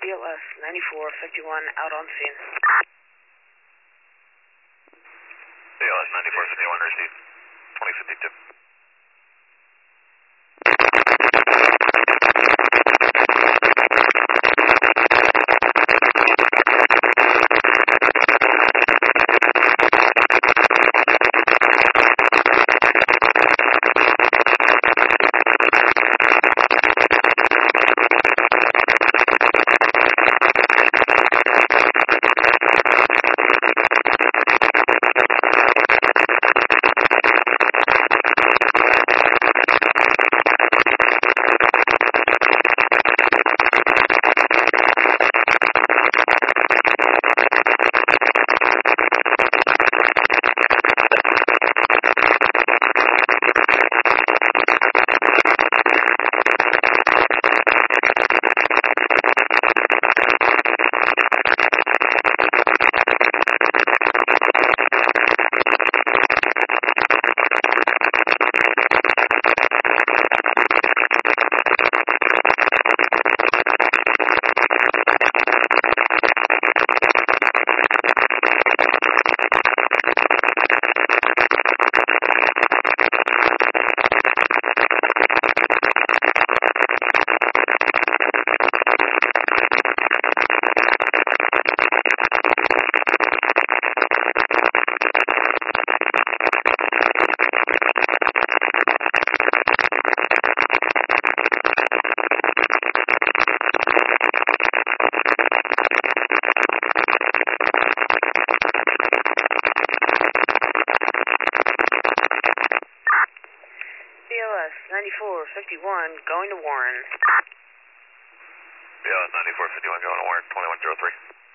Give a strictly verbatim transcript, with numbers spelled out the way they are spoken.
B L S ninety-four fifty-one out on scene. B L S ninety-four fifty-one received, twenty fifty-two. B L S ninety-four fifty-one going to Warren. B L S ninety-four fifty-one going to Warren, twenty-one oh three.